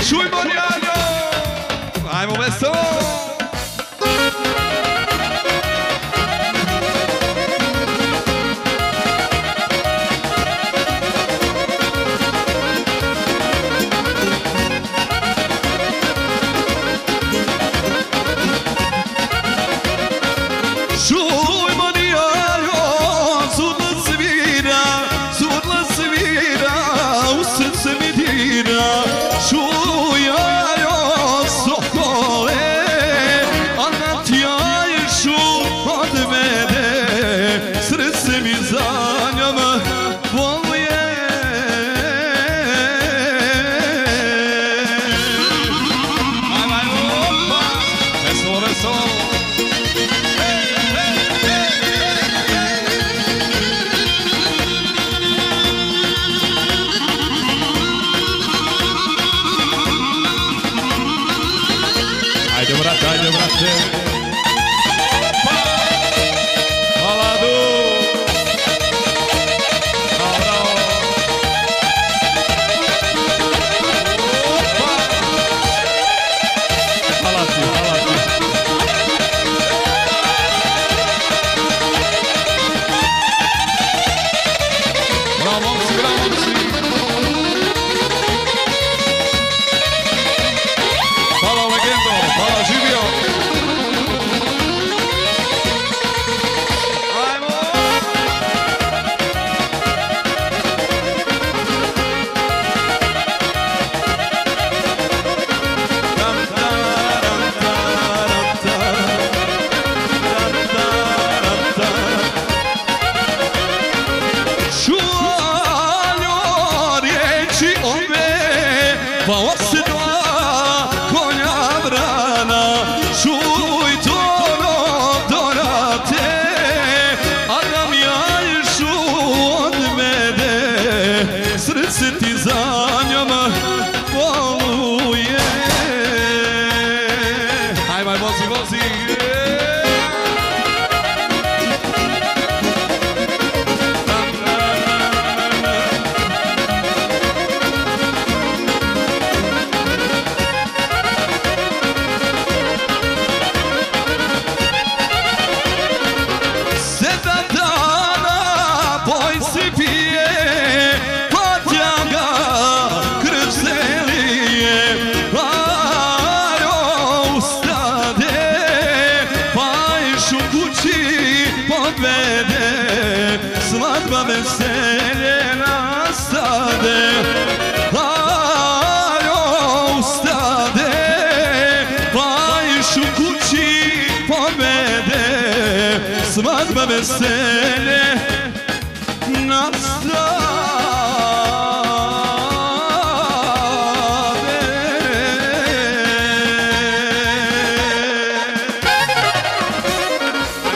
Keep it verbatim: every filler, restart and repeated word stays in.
čujmo Njanjo, ajmo veselo. Ajde brate, ajde brate. Hvala du. Bravo. Hvala ti, hvala ti. Bravo momci, bravo momci. Hvala legendo, hvala živio. Ajmo! Čuvanjo riječi ove, pa osjedla čuj tono dorate, a da mi jajšu od mene, srce ti za njom voluje. Ajmaj, vozi, vozi. Svadba veselje nastade, ajo ustade, pa iš u kući pobede, svadba veselje nastade.